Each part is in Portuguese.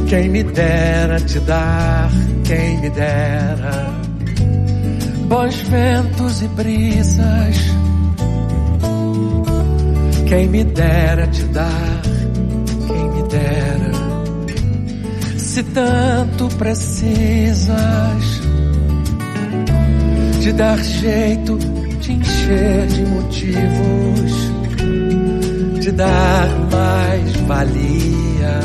Quem me dera te dar, quem me dera bons ventos e brisas. Quem me dera te dar, quem me dera, se tanto precisas, de dar jeito, de encher de motivos, de dar mais valia,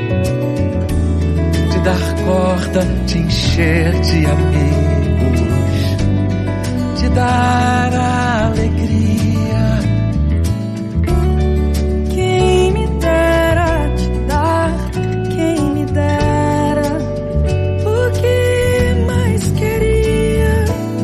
de dar corda, de encher de amigos, de dar alegria. Quem me dera te dar, quem me dera o que mais queria.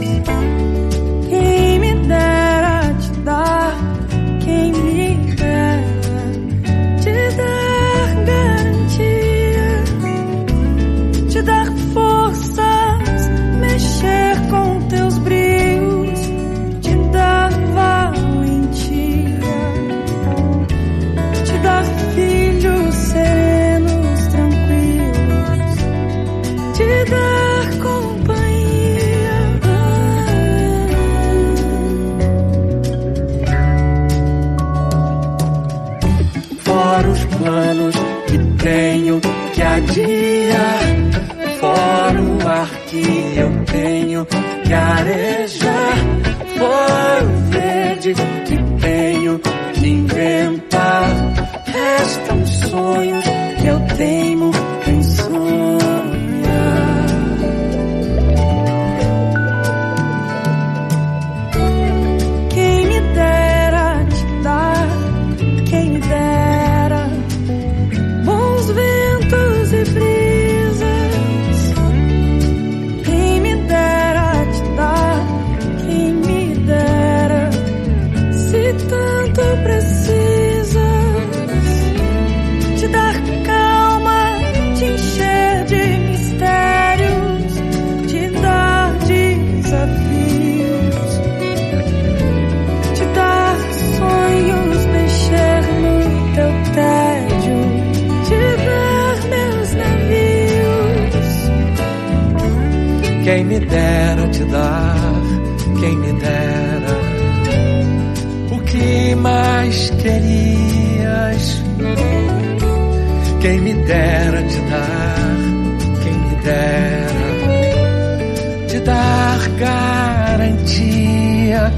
Quem me dera te dar, quem me dera te dar garantia, te dar forças, mexer com teus brilhos, te dar valentia, te dar filhos serenos, tranquilos, te dar companhia. Fora os planos que tenho que adiar, fora o ar que eu tenho que arejar, fora o verde que tenho que inventar, restam sonhos que eu teimo em sonhar. Quem me dera te dar, quem me dera bons ventos e brisas. Quem me dera te dar, quem me dera, se tanto precisas, te dar calma, te encher de mistérios, te dar desafios, te dar sonhos, mexer no teu tédio, te dar meus navios. Quem me dera te dar, quem me dera o que mais querias. Quem me dera te dar, quem me dera te dar garantia,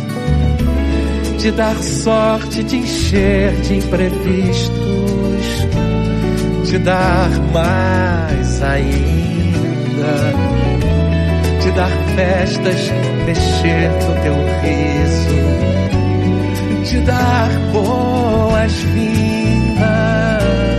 te dar sorte, de encher de imprevistos, te dar mais ainda, te dar festas, mexer no teu riso, te dar boas-vindas.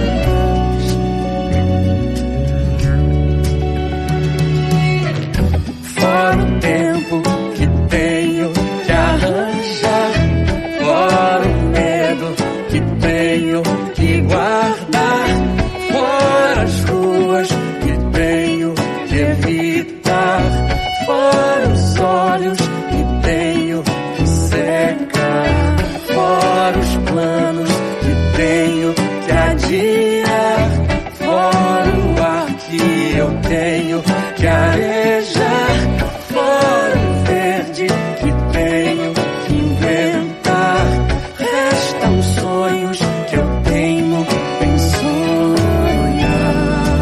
Fora o tempo que tenho que arranjar, fora o medo que tenho que guardar, fora as ruas que tenho que evitar, fora os olhos que tenho que secar, fora os planos que tenho que adiar, fora o ar que eu tenho que arejar, fora o verde que tenho que inventar, restam sonhos que eu tenho em sonhar.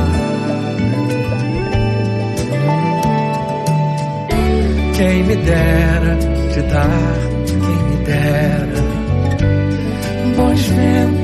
Quem me dera te dar, quem me dera bons ventos